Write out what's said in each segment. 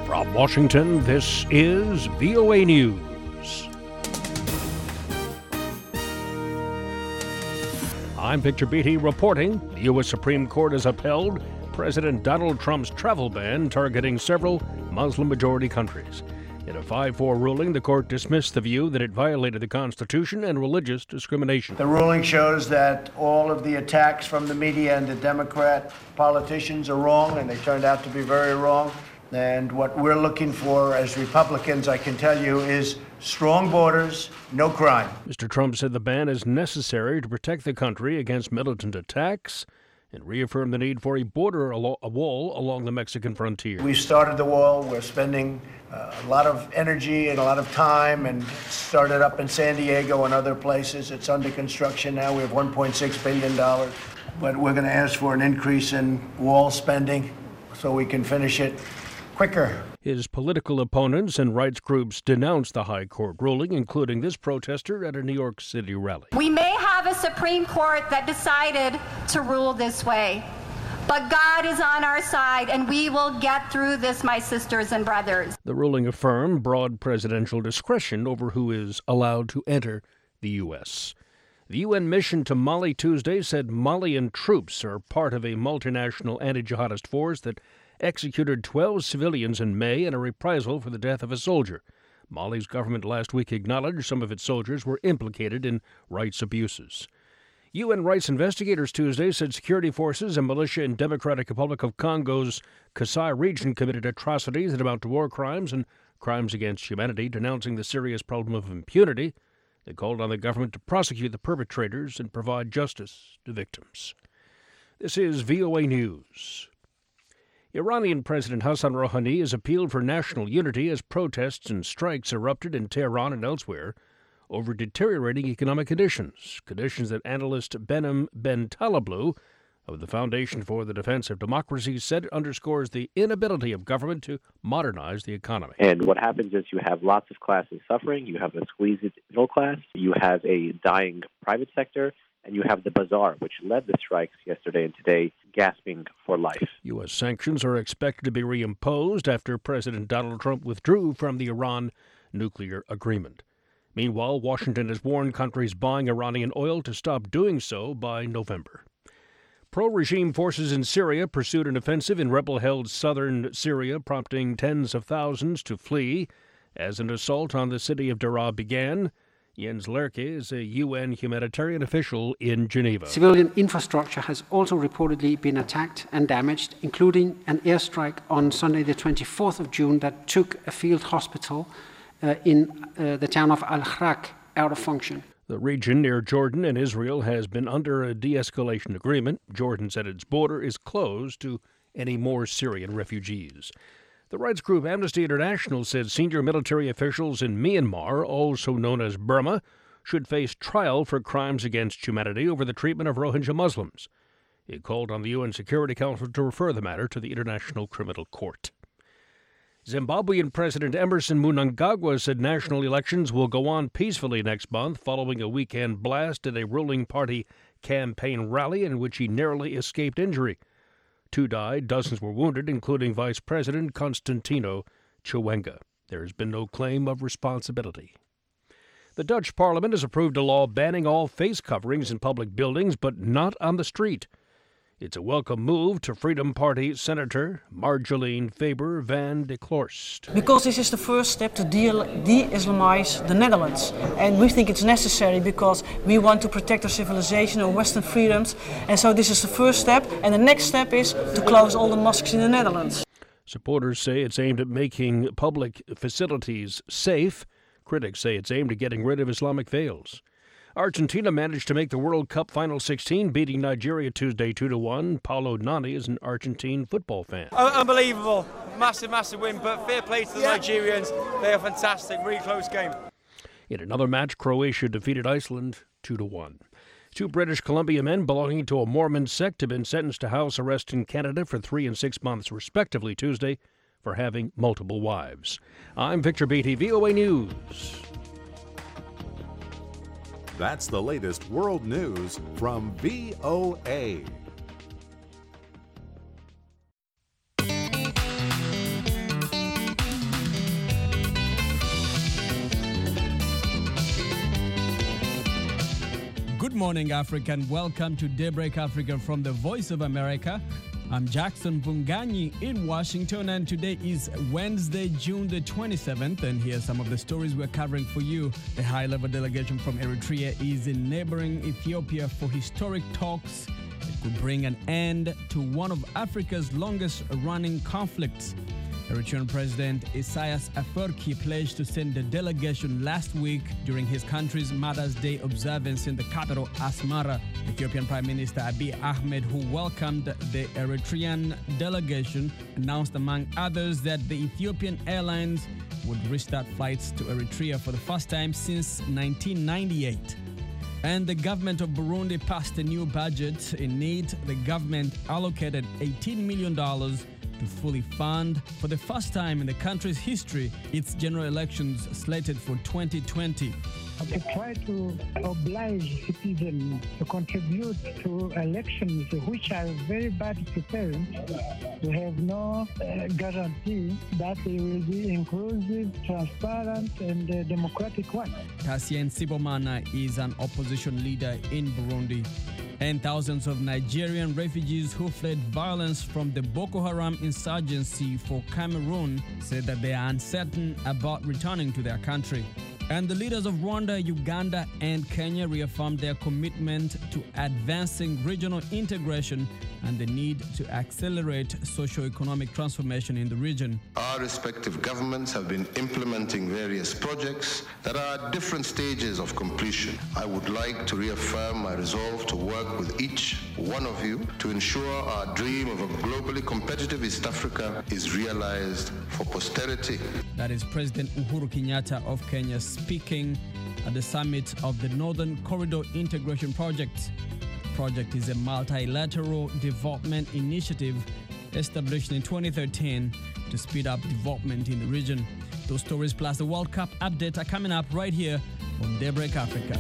From Washington, this is VOA News. I'm Victor Beatty reporting. The U.S. Supreme Court has upheld President Donald Trump's travel ban targeting several Muslim-majority countries. In a 5-4 ruling, the court dismissed the view that it violated the Constitution and religious discrimination. The ruling shows that all of the attacks from the media and the Democrat politicians are wrong, and they turned out to be very wrong. And what we're looking for as Republicans, I can tell you, is strong borders, no crime. Mr. Trump said the ban is necessary to protect the country against militant attacks and reaffirmed the need for a wall along the Mexican frontier. We started the wall. We're spending a lot of energy and a lot of time, and started up in San Diego and other places. It's under construction now. We have $1.6 billion. But we're going to ask for an increase in wall spending so we can finish it quicker. His political opponents and rights groups denounced the high court ruling, including this protester at a New York City rally. We may have a Supreme Court that decided to rule this way, but God is on our side, and we will get through this, my sisters and brothers. The ruling affirmed broad presidential discretion over who is allowed to enter the U.S. The UN mission to Mali Tuesday said Malian troops are part of a multinational anti-jihadist force that executed 12 civilians in May in a reprisal for the death of a soldier. Mali's government last week acknowledged some of its soldiers were implicated in rights abuses. UN rights investigators Tuesday said security forces and militia in Democratic Republic of Congo's Kasai region committed atrocities that amount to war crimes and crimes against humanity, denouncing the serious problem of impunity. They called on the government to prosecute the perpetrators and provide justice to victims. This is VOA News. Iranian President Hassan Rouhani has appealed for national unity as protests and strikes erupted in Tehran and elsewhere over deteriorating economic conditions that analyst Behnam Bentaleblu of the Foundation for the Defense of Democracy said underscores the inability of government to modernize the economy. And what happens is you have lots of classes suffering, you have a squeezed middle class, you have a dying private sector, and you have the bazaar, which led the strikes yesterday and today, gasping for life. U.S. sanctions are expected to be reimposed after President Donald Trump withdrew from the Iran nuclear agreement. Meanwhile, Washington has warned countries buying Iranian oil to stop doing so by November. Pro-regime forces in Syria pursued an offensive in rebel-held southern Syria, prompting tens of thousands to flee as an assault on the city of Daraa began. Jens Lerke is a UN humanitarian official in Geneva. Civilian infrastructure has also reportedly been attacked and damaged, including an airstrike on Sunday the 24th of June that took a field hospital in the town of Al-Hrak out of function. The region near Jordan and Israel has been under a de-escalation agreement. Jordan said its border is closed to any more Syrian refugees. The rights group Amnesty International said senior military officials in Myanmar, also known as Burma, should face trial for crimes against humanity over the treatment of Rohingya Muslims. It called on the UN Security Council to refer the matter to the International Criminal Court. Zimbabwean President Emmerson Mnangagwa said national elections will go on peacefully next month following a weekend blast at a ruling party campaign rally in which he narrowly escaped injury. 2 died, dozens were wounded, including Vice President Constantino Chiwenga. There has been no claim of responsibility. The Dutch Parliament has approved a law banning all face coverings in public buildings, but not on the street. It's a welcome move to Freedom Party Senator Marjolein Faber van de Klorst. Because this is the first step to de-Islamize the Netherlands. And we think it's necessary because we want to protect our civilization and Western freedoms. And so this is the first step. And the next step is to close all the mosques in the Netherlands. Supporters say it's aimed at making public facilities safe. Critics say it's aimed at getting rid of Islamic veils. Argentina managed to make the World Cup Final 16, beating Nigeria Tuesday 2-1. Paulo Nani is an Argentine football fan. Unbelievable. Massive win, but fair play to the Nigerians. They are fantastic. Really close game. In another match, Croatia defeated Iceland 2-1. 2 British Columbia men belonging to a Mormon sect have been sentenced to house arrest in Canada for 3 and 6 months, respectively, Tuesday, for having multiple wives. I'm Victor Beatty, VOA News. That's the latest world news from VOA. morning, Africa, and welcome to Daybreak Africa from the Voice of America. I'm Jackson Bunganyi in Washington, and today is Wednesday, June the 27th, and here are some of the stories we're covering for you. A high-level delegation from Eritrea is in neighboring Ethiopia for historic talks that could bring an end to one of Africa's longest-running conflicts. Eritrean President Isaias Afwerki pledged to send a delegation last week during his country's Mother's Day observance in the capital, Asmara. Ethiopian Prime Minister Abiy Ahmed, who welcomed the Eritrean delegation, announced, among others, that the Ethiopian Airlines would restart flights to Eritrea for the first time since 1998. And the government of Burundi passed a new budget. In it, the government allocated $18 million to fully fund, for the first time in the country's history, its general elections slated for 2020. To try to oblige citizens to contribute to elections which are very bad prepared, we have no guarantee that they will be inclusive, transparent, and democratic one. Cassien Sibomana is an opposition leader in Burundi. And thousands of Nigerian refugees who fled violence from the Boko Haram insurgency for Cameroon said that they are uncertain about returning to their country. And the leaders of Rwanda, Uganda, and Kenya reaffirmed their commitment to advancing regional integration and the need to accelerate socio-economic transformation in the region. Our respective governments have been implementing various projects that are at different stages of completion. I would like to reaffirm my resolve to work with each one of you to ensure our dream of a globally competitive East Africa is realized for posterity. That is President Uhuru Kenyatta of Kenya speaking at the summit of the Northern Corridor Integration Project. The project is a multilateral development initiative established in 2013 to speed up development in the region. Those stories plus the World Cup update are coming up right here on Daybreak Africa.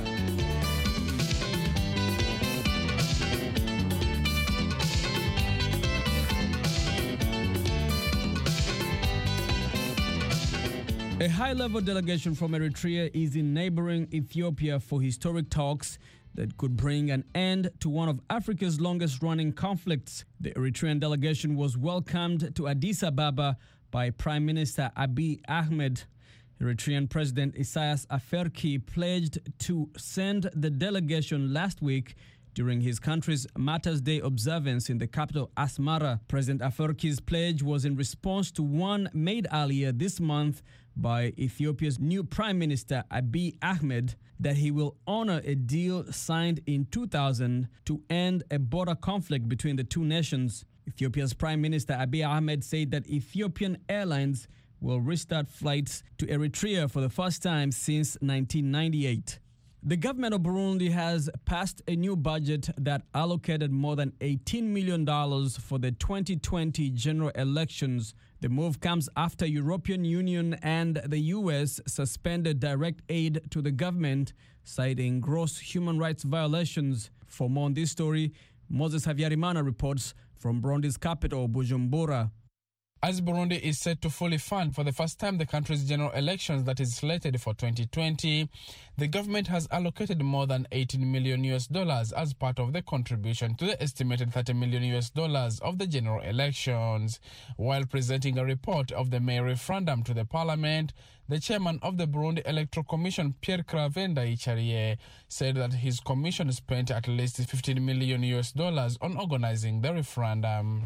A high-level delegation from Eritrea is in neighboring Ethiopia for historic talks that could bring an end to one of Africa's longest-running conflicts. The Eritrean delegation was welcomed to Addis Ababa by Prime Minister Abiy Ahmed. Eritrean President Isaias Afwerki pledged to send the delegation last week during his country's Mother's Day observance in the capital, Asmara. President Afwerki's pledge was in response to one made earlier this month by Ethiopia's new Prime Minister Abiy Ahmed that he will honor a deal signed in 2000 to end a border conflict between the two nations. Ethiopia's Prime Minister Abiy Ahmed said that Ethiopian Airlines will restart flights to Eritrea for the first time since 1998. The government of Burundi has passed a new budget that allocated more than $18 million for the 2020 general elections. The move comes after European Union and the U.S. suspended direct aid to the government, citing gross human rights violations. For more on this story, Moses Havyarimana reports from Burundi's capital, Bujumbura. As Burundi is set to fully fund for the first time the country's general elections that is slated for 2020, the government has allocated more than $18 million as part of the contribution to the estimated $30 million of the general elections. While presenting a report of the May referendum to the parliament, the chairman of the Burundi Electoral Commission, Pierre Claver Ndayicariye, said that his commission spent at least $15 million on organizing the referendum.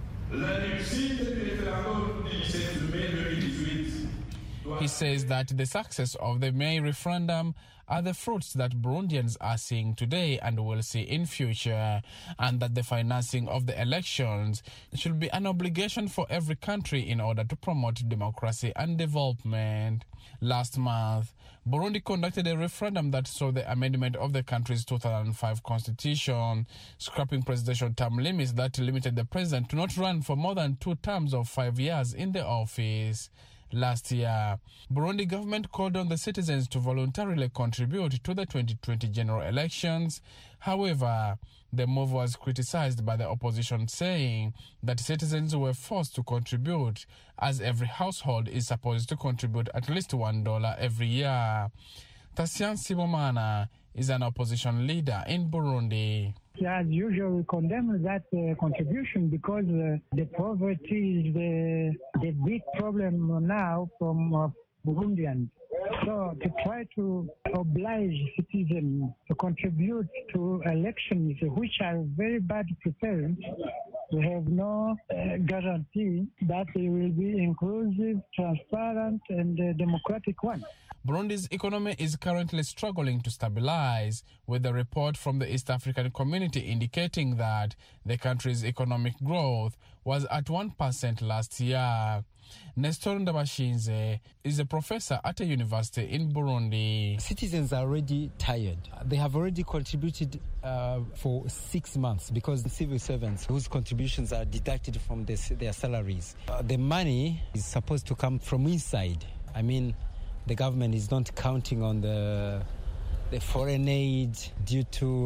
He says that the success of the May referendum are the fruits that Burundians are seeing today and will see in future, and that the financing of the elections should be an obligation for every country in order to promote democracy and development. Last month, Burundi conducted a referendum that saw the amendment of the country's 2005 constitution, scrapping presidential term limits that limited the president to not run for more than 2 terms of 5 years in the office. Last year, Burundi government called on the citizens to voluntarily contribute to the 2020 general elections. However, the move was criticized by the opposition, saying that citizens were forced to contribute, as every household is supposed to contribute at least $1 every year. Tasian Sibomana is an opposition leader in Burundi. As usual, we condemn that contribution because the poverty is the big problem now from Burundians. So to try to oblige citizens to contribute to elections which are very bad prepared, we have no guarantee that they will be inclusive, transparent, and democratic one. Burundi's economy is currently struggling to stabilize, with a report from the East African Community indicating that the country's economic growth was at 1% last year. Nestor Ndabashinze is a professor at a university in Burundi. Citizens are already tired. They have already contributed for 6 months because the civil servants whose contributions are deducted from their salaries. The money is supposed to come from inside. I mean, the government is not counting on the foreign aid due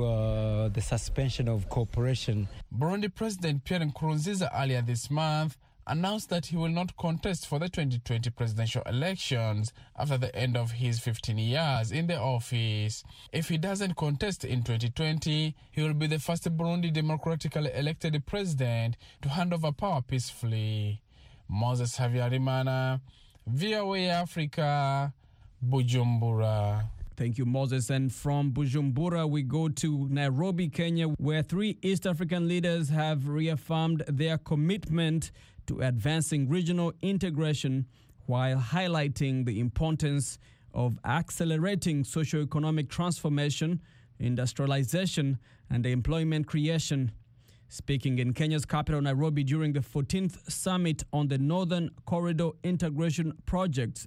to the suspension of cooperation. Burundi President Pierre Nkurunziza earlier this month announced that he will not contest for the 2020 presidential elections after the end of his 15 years in the office. If he doesn't contest in 2020, he will be the first Burundi democratically elected president to hand over power peacefully. Moses Havyarimana, VOA Africa, Bujumbura. Thank you, Moses. And from Bujumbura, we go to Nairobi, Kenya, where 3 East African leaders have reaffirmed their commitment to advancing regional integration while highlighting the importance of accelerating socio-economic transformation, industrialization, and employment creation. Speaking in Kenya's capital, Nairobi, during the 14th Summit on the Northern Corridor Integration Projects,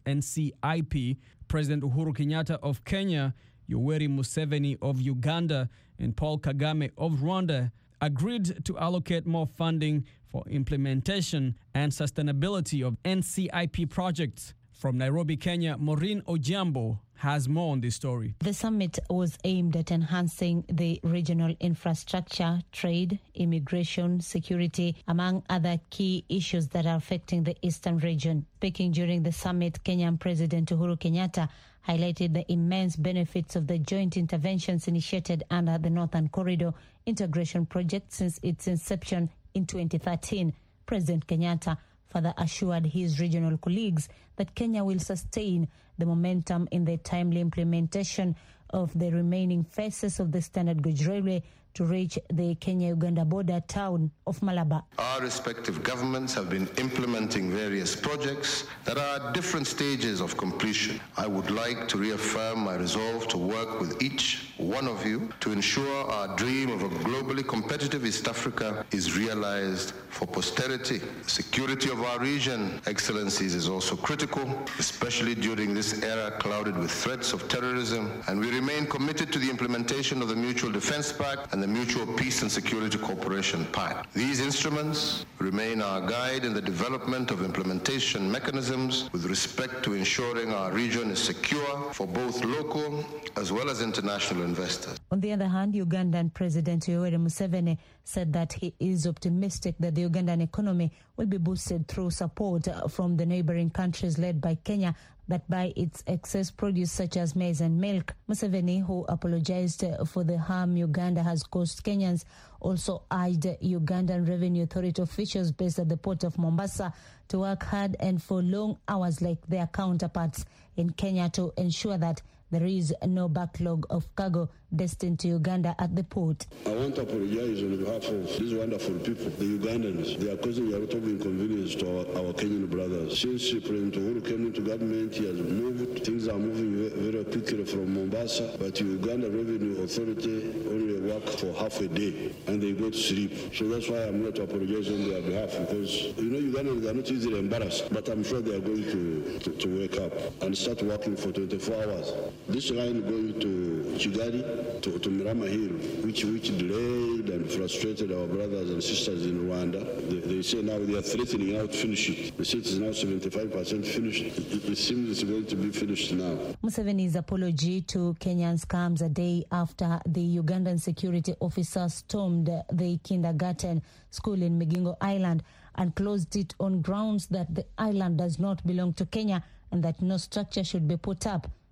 NCIP, President Uhuru Kenyatta of Kenya, Yoweri Museveni of Uganda, and Paul Kagame of Rwanda agreed to allocate more funding for implementation and sustainability of NCIP projects. From Nairobi, Kenya, Maureen Ojiambo has more on this story. The summit was aimed at enhancing the regional infrastructure, trade, immigration, security, among other key issues that are affecting the eastern region. Speaking during the summit, Kenyan President Uhuru Kenyatta highlighted the immense benefits of the joint interventions initiated under the Northern Corridor Integration Project since its inception in 2013. President Kenyatta further assured his regional colleagues that Kenya will sustain the momentum in the timely implementation of the remaining phases of the Standard Gauge Railway to reach the Kenya-Uganda border town of Malaba. Our respective governments have been implementing various projects that are at different stages of completion. I would like to reaffirm my resolve to work with each one of you to ensure our dream of a globally competitive East Africa is realized for posterity. The security of our region, Excellencies, is also critical, especially during this era clouded with threats of terrorism, and we remain committed to the implementation of the Mutual Defense Pact and the Mutual Peace and Security Cooperation Pact. These instruments remain our guide in the development of implementation mechanisms with respect to ensuring our region is secure for both local as well as international investors. On the other hand, Ugandan President Yoweri Museveni said that he is optimistic that the Ugandan economy will be boosted through support from the neighboring countries led by Kenya that buy its excess produce such as maize and milk. Museveni, who apologized for the harm Uganda has caused Kenyans, also urged Ugandan Revenue Authority officials based at the port of Mombasa to work hard and for long hours like their counterparts in Kenya to ensure that there is no backlog of cargo destined to Uganda at the port. I want to apologize on behalf of these wonderful people, the Ugandans. They are causing a lot of inconvenience to our Kenyan brothers. Since President Uhuru came into government, he has moved. Things are moving very quickly from Mombasa, but the Uganda Revenue Authority only work for half a day and they go to sleep. So that's why I'm going to apologize on their behalf, because, Ugandans are not easily embarrassed, but I'm sure they are going to wake up and start working for 24 hours. This line going to Kigali, to Mirama Hill, which delayed and frustrated our brothers and sisters in Rwanda. They say now they are threatening now to finish it. They say it is now 75% finished. It seems it's going to be finished now. Museveni's apology to Kenyans comes a day after the Ugandan security officer stormed the kindergarten school in Migingo Island and closed it on grounds that the island does not belong to Kenya and that no structure should be put up.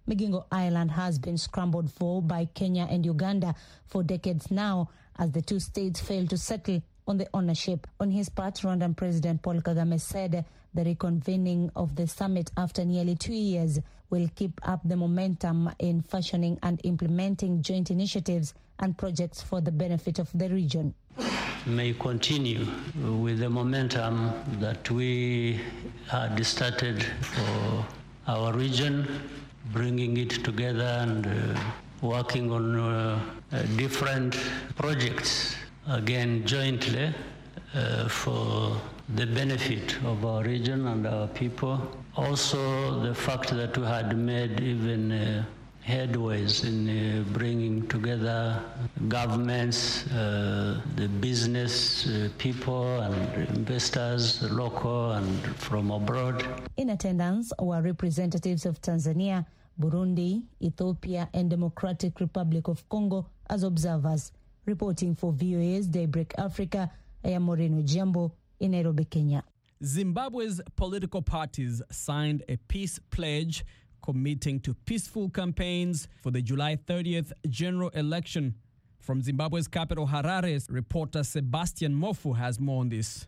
Migingo Island has been scrambled for by Kenya and Uganda for decades now, as the two states failed to settle on the ownership. On his part, Rwandan President Paul Kagame said the reconvening of the summit after nearly 2 years will keep up the momentum in fashioning and implementing joint initiatives and projects for the benefit of the region. May continue with the momentum that we had started for our region, bringing it together and working on different projects, again jointly, for the benefit of our region and our people. Also, the fact that we had made even headways in bringing together governments, the business people and investors, local and from abroad. In attendance were representatives of Tanzania, Burundi, Ethiopia and Democratic Republic of Congo as observers. Reporting for VOA's Daybreak Africa, I am Moreno Jambo in Nairobi, Kenya. Zimbabwe's political parties signed a peace pledge committing to peaceful campaigns for the July 30th general election. From Zimbabwe's capital, Harare, reporter Sebastian Mofu has more on this.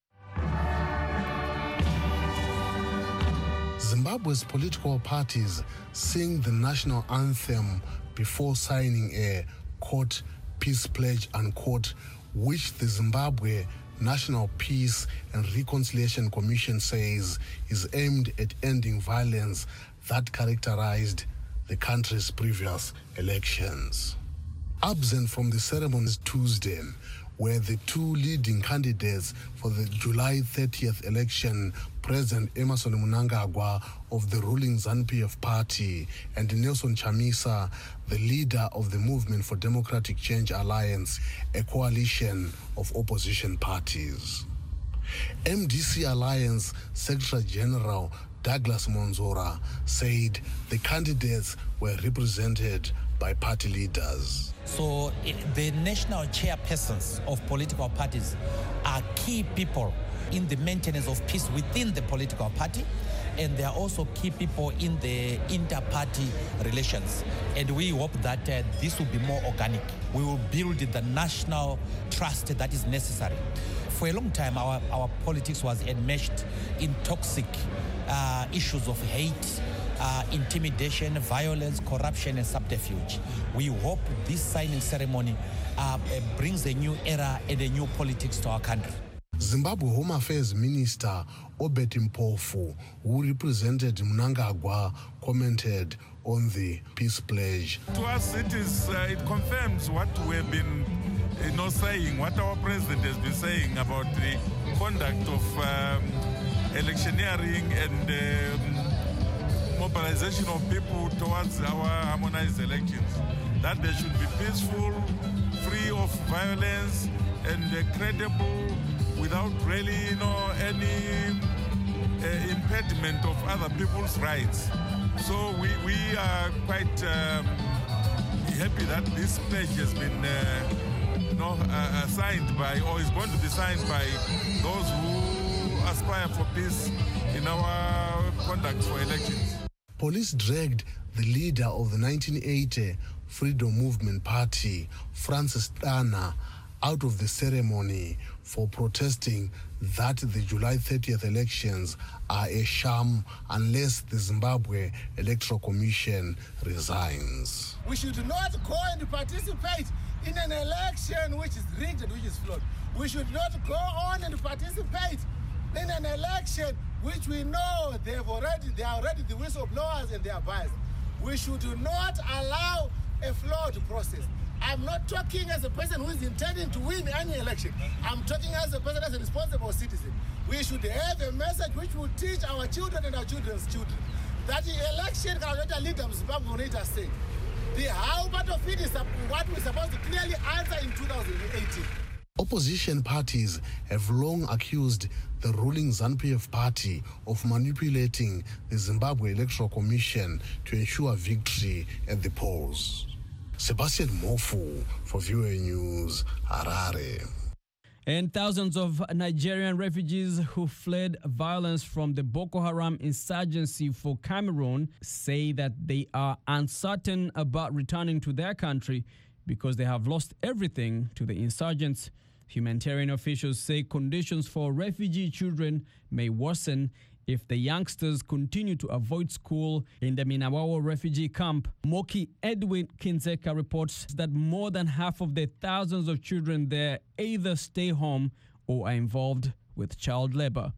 Zimbabwe's political parties sing the national anthem before signing a, quote, peace pledge, unquote, which the Zimbabwe National Peace and Reconciliation Commission says is aimed at ending violence that characterized the country's previous elections. Absent from the ceremonies Tuesday were the two leading candidates for the July 30th election, President Emmerson Mnangagwa of the ruling ZANU-PF party and Nelson Chamisa, the leader of the Movement for Democratic Change Alliance, a coalition of opposition parties. MDC Alliance Secretary General Douglas Monzora said the candidates were represented by party leaders. So the national chairpersons of political parties are key people in the maintenance of peace within the political party, and they are also key people in the inter-party relations. And we hope that this will be more organic. We will build the national trust that is necessary. For a long time, our politics was enmeshed in toxic issues of hate, intimidation, violence, corruption, and subterfuge. We hope this signing ceremony brings a new era and a new politics to our country. Zimbabwe Home Affairs Minister Obed Mpofu, who represented Mnangagwa, commented on the peace pledge. To us, it confirms what we have been saying, what our president has been saying about the conduct of electioneering and mobilization of people towards our harmonized elections. That they should be peaceful, free of violence, and credible, without really, any impediment of other people's rights. So we are quite happy that this pledge has been signed by, or is going to be signed by, those who aspire for peace in our conduct for elections. Police dragged the leader of the 1980 Freedom Movement Party, Francis Dana, out of the ceremony for protesting that the July 30th elections are a sham unless the Zimbabwe Electoral Commission resigns. We should not go and participate in an election which is rigged, which is flawed. We should not go on and participate in an election which we know they are already the whistleblowers and they are biased. We should not allow a flawed process. I'm not talking as a person who is intending to win any election. I'm talking as a person, as a responsible citizen. We should have a message which will teach our children and our children's children that the election cannot lead them Zimbabwe to say. The how part of it is what we're supposed to clearly answer in 2018. Opposition parties have long accused the ruling ZANU-PF party of manipulating the Zimbabwe Electoral Commission to ensure victory at the polls. Sebastian Mofu for VOA News, Harare. And thousands of Nigerian refugees who fled violence from the Boko Haram insurgency for Cameroon say that they are uncertain about returning to their country because they have lost everything to the insurgents. Humanitarian officials say conditions for refugee children may worsen if the youngsters continue to avoid school in the Minawawo refugee camp. Moki Edwin Kinzeka reports that more than half of the thousands of children there either stay home or are involved with child labor.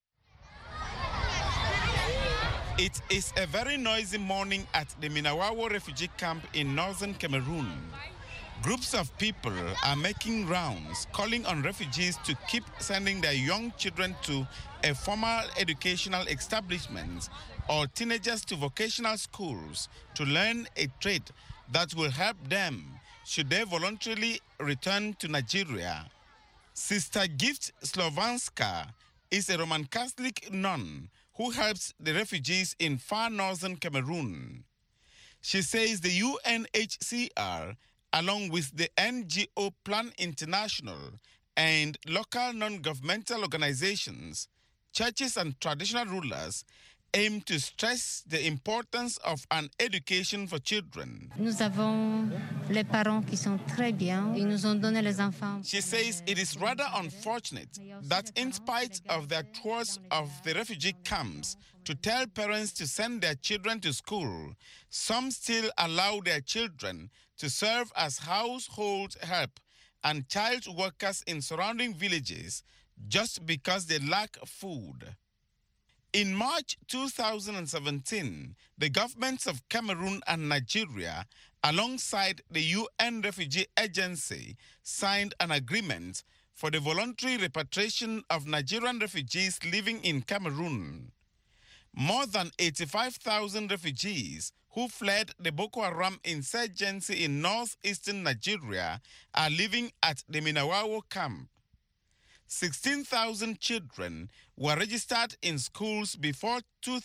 It is a very noisy morning at the Minawawo refugee camp in northern Cameroon. Groups of people are making rounds, calling on refugees to keep sending their young children to a formal educational establishment or teenagers to vocational schools to learn a trade that will help them should they voluntarily return to Nigeria. Sister Gift Slovanska is a Roman Catholic nun who helps the refugees in far northern Cameroon. She says the UNHCR, along with the NGO Plan International and local non-governmental organizations, churches and traditional rulers aim to stress the importance of an education for children. Nous avons les parents qui sont très bien. Ils nous ont donné les enfants. She says it is rather unfortunate that in spite of their tours of the refugee camps to tell parents to send their children to school, some still allow their children to serve as household help and child workers in surrounding villages just because they lack food. In March 2017, the governments of Cameroon and Nigeria, alongside the UN Refugee Agency, signed an agreement for the voluntary repatriation of Nigerian refugees living in Cameroon. More than 85,000 refugees who fled the Boko Haram insurgency in northeastern Nigeria are living at the Minawawo camp. 16,000 children were registered in schools before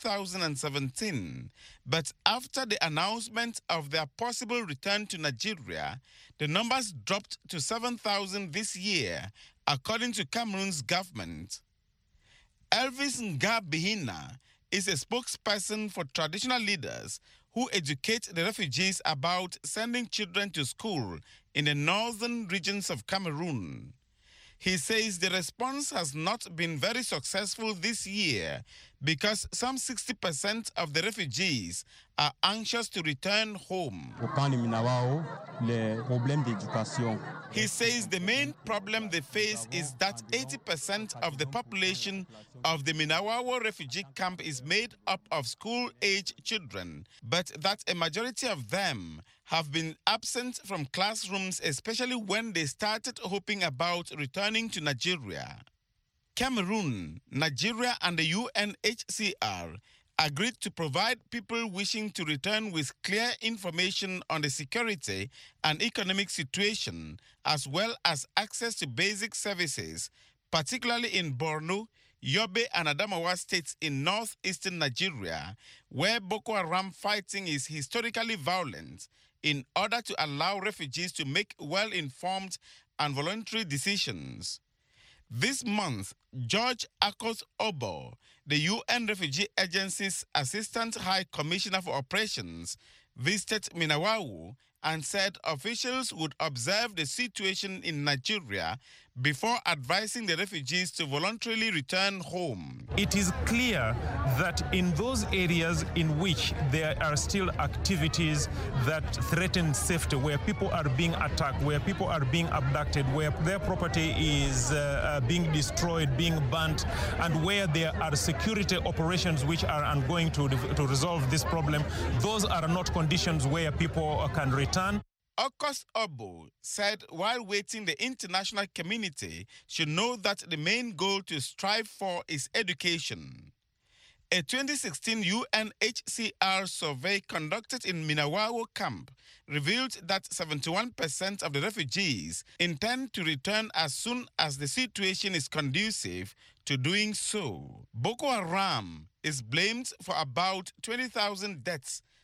2017, but after the announcement of their possible return to Nigeria, the numbers dropped to 7,000 this year, according to Cameroon's government. Elvis Ngabihina is a spokesperson for traditional leaders who educate the refugees about sending children to school in the northern regions of Cameroon. He says the response has not been very successful this year because some 60% of the refugees are anxious to return home. He says the main problem they face is that 80% of the population of the Minawawo refugee camp is made up of school-age children, but that a majority of them have been absent from classrooms, especially when they started hoping about returning to Nigeria. Cameroon, Nigeria, and the UNHCR agreed to provide people wishing to return with clear information on the security and economic situation, as well as access to basic services, particularly in Borno, Yobe, and Adamawa states in northeastern Nigeria, where Boko Haram fighting is historically violent, in order to allow refugees to make well-informed and voluntary decisions. This month, George Akos Obo, the UN Refugee Agency's Assistant High Commissioner for Operations, visited Minawawo and said officials would observe the situation in Nigeria before advising the refugees to voluntarily return home. It is clear that in those areas in which there are still activities that threaten safety, where people are being attacked, where people are being abducted, where their property is being destroyed, being burnt, and where there are security operations which are ongoing to resolve this problem, those are not conditions where people can return. Akos Obo said while waiting, the international community should know that the main goal to strive for is education. A 2016 UNHCR survey conducted in Minawawo camp revealed that 71% of the refugees intend to return as soon as the situation is conducive to doing so. Boko Haram is blamed for about 20,000 deaths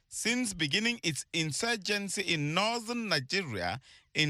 since beginning its insurgency in northern Nigeria in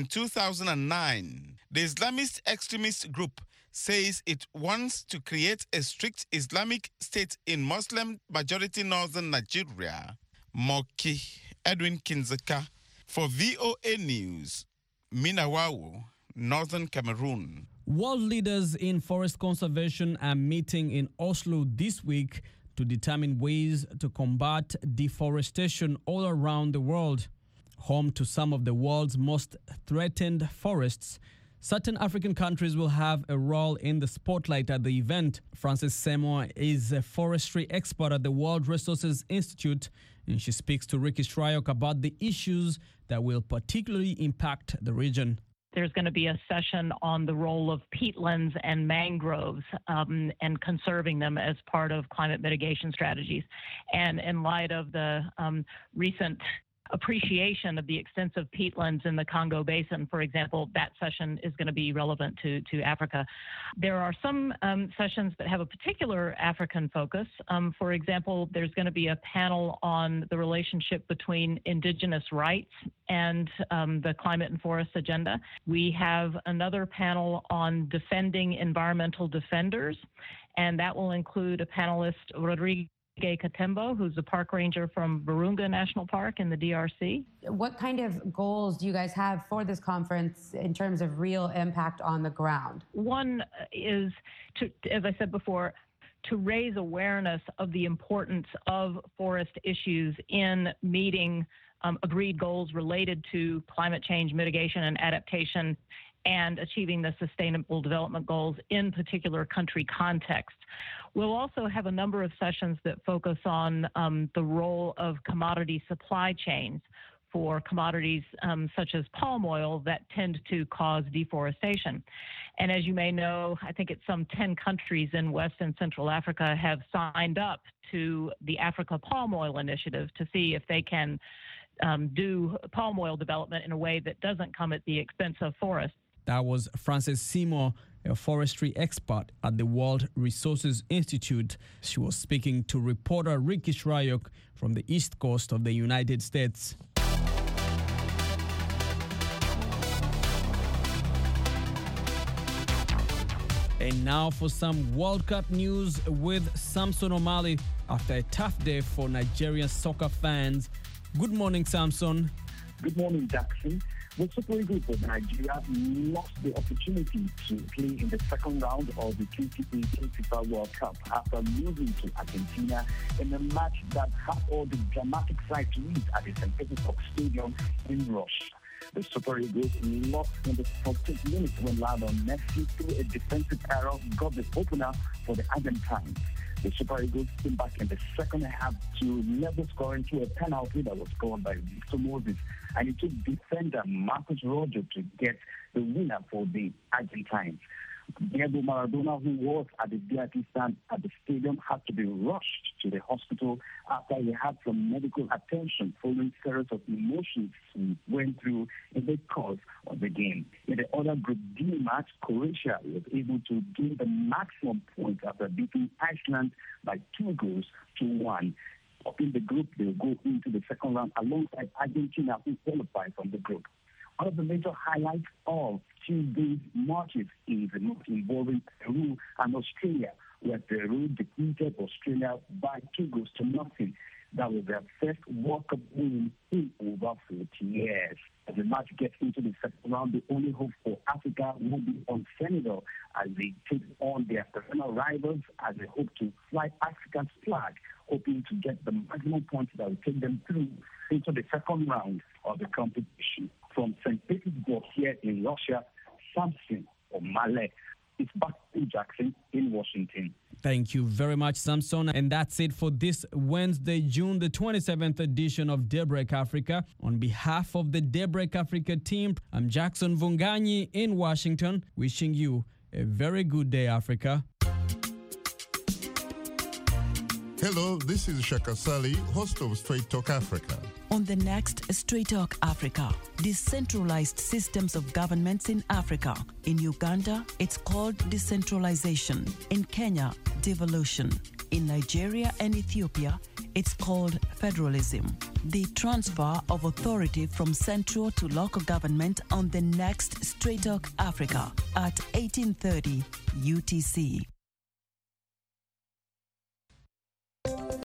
2009. The Islamist extremist group says it wants to create a strict Islamic state in Muslim-majority northern Nigeria. Moki Edwin Kinzeka for VOA News, Minawawo, Northern Cameroon. World leaders in forest conservation are meeting in Oslo this week to determine ways to combat deforestation all around the world. Home to some of the world's most threatened forests, certain African countries will have a role in the spotlight at the event. Frances Seymour is a forestry expert at the World Resources Institute, and she speaks to Ricky Shryock about the issues that will particularly impact the region. There's going to be a session on the role of peatlands and mangroves and conserving them as part of climate mitigation strategies. And in light of the recent appreciation of the extensive peatlands in the Congo Basin, for example, that session is going to be relevant to Africa. There are some sessions that have a particular African focus. For example, there's going to be a panel on the relationship between indigenous rights and the climate and forest agenda. We have another panel on defending environmental defenders, and that will include a panelist, Rodrigo Katembo, who's a park ranger from Virunga National Park in the DRC. What kind of goals do you guys have for this conference in terms of real impact on the ground? One is, to, as I said before, to raise awareness of the importance of forest issues in meeting agreed goals related to climate change mitigation and adaptation and achieving the Sustainable Development Goals in particular country contexts. We'll also have a number of sessions that focus on the role of commodity supply chains for commodities such as palm oil that tend to cause deforestation. And as you may know, I think it's some 10 countries in West and Central Africa have signed up to the Africa Palm Oil Initiative to see if they can do palm oil development in a way that doesn't come at the expense of forests. That was Frances Seymour, a forestry expert at the World Resources Institute. She was speaking to reporter Ricky Shryock from the East Coast of the United States. And now for some World Cup news with Samson Omali after a tough day for Nigerian soccer fans. Good morning, Samson. Good morning, Jackson. The Super Eagles of Nigeria lost the opportunity to play in the second round of the 2018 FIFA World Cup after losing to Argentina in a match that had all the dramatic sides read at the St. Petersburg Stadium in Russia. The Super Eagles lost in the 14th minute when Lionel Messi, through a defensive error, got the opener for the Argentines. The Super Eagles came back in the second half to level scoring through a penalty that was scored by Victor Moses, and it took defender Marcus Rojo to get the winner for the Argentines. Diego Maradona, who was at the VIP stand at the stadium, had to be rushed to the hospital after he had some medical attention following series of emotions he went through in the course of the game. In the other Group D match, Croatia was able to gain the maximum points after beating Iceland by 2-1. Up in the group, they will go into the second round alongside Argentina, who qualified from the group. One of the major highlights of Tuesday's matches is the match involving Peru and Australia, where Peru defeated Australia by 2-0. That was their first World Cup win in over 40 years. As the match gets into the second round, the only hope for Africa will be on Senegal as they take on their perennial rivals as they hope to fly Africa's flag, hoping to get the maximum points that will take them through into the second round of the competition. From St. Petersburg here in Russia, Samson Omale. It's back to Jackson in Washington. Thank you very much, Samson. And that's it for this Wednesday, June the 27th edition of Daybreak Africa. On behalf of the Daybreak Africa team, I'm Jackson Vunganyi in Washington, wishing you a very good day, Africa. Hello, this is Shaka Sali, host of Straight Talk Africa. On the next Straight Talk Africa, decentralized systems of governments in Africa. In Uganda, it's called decentralization. In Kenya, devolution. In Nigeria and Ethiopia, it's called federalism. the transfer of authority from central to local government on the next Straight Talk Africa at 18:30 UTC.